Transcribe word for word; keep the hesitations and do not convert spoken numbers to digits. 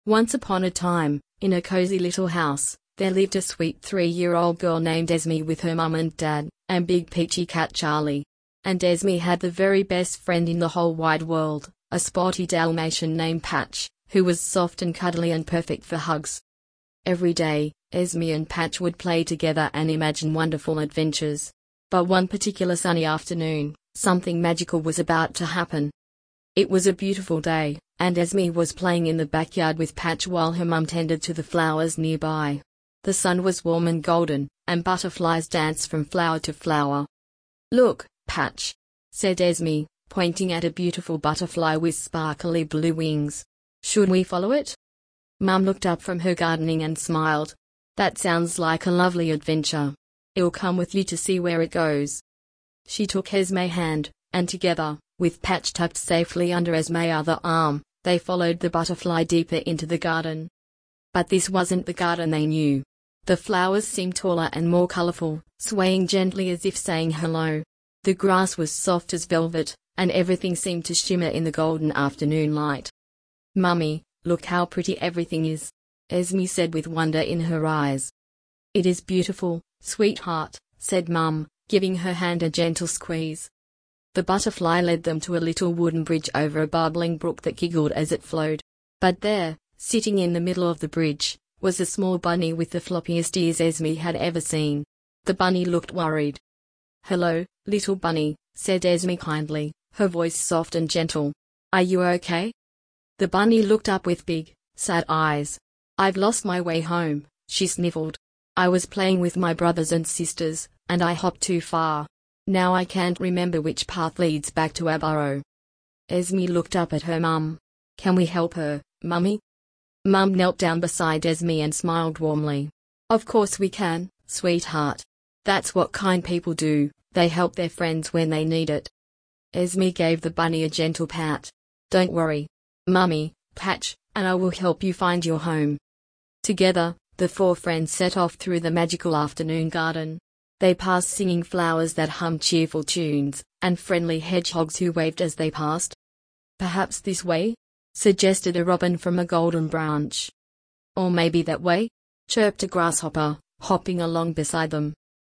Once upon a time, in a cozy little house, there lived a sweet three-year-old girl named Esme with her mum and dad, and big peachy cat Charlie. And Esme had the very best friend in the whole wide world, a spotty Dalmatian named Patch, who was soft and cuddly and perfect for hugs. Every day, Esme and Patch would play together and imagine wonderful adventures. But one particular sunny afternoon, something magical was about to happen. It was a beautiful day, and Esme was playing in the backyard with Patch while her mum tended to the flowers nearby. The sun was warm and golden, and butterflies danced from flower to flower. "Look, Patch," said Esme, pointing at a beautiful butterfly with sparkly blue wings. "Should we follow it?" Mum looked up from her gardening and smiled. "That sounds like a lovely adventure. I'll come with you to see where it goes." She took Esme's hand, and together, with Patch tucked safely under Esme's other arm, they followed the butterfly deeper into the garden. But this wasn't the garden they knew. The flowers seemed taller and more colorful, swaying gently as if saying hello. The grass was soft as velvet, and everything seemed to shimmer in the golden afternoon light. "Mummy, look how pretty everything is," Esme said with wonder in her eyes. "It is beautiful, sweetheart," said Mum, giving her hand a gentle squeeze. The butterfly led them to a little wooden bridge over a bubbling brook that giggled as it flowed. But there, sitting in the middle of the bridge, was a small bunny with the floppiest ears Esme had ever seen. The bunny looked worried. "Hello, little bunny," said Esme kindly, her voice soft and gentle. "Are you okay?" The bunny looked up with big, sad eyes. "I've lost my way home," she sniffled. "I was playing with my brothers and sisters, and I hopped too far. Now I can't remember which path leads back to our burrow." Esme looked up at her mum. "Can we help her, Mummy?" Mum knelt down beside Esme and smiled warmly. "Of course we can, sweetheart. That's what kind people do, they help their friends when they need it." Esme gave the bunny a gentle pat. "Don't worry, Mummy, Patch, and I will help you find your home." Together, the four friends set off through the magical afternoon garden. They passed singing flowers that hummed cheerful tunes, and friendly hedgehogs who waved as they passed. "Perhaps this way?" suggested a robin from a golden branch. "Or maybe that way?" chirped a grasshopper, hopping along beside them.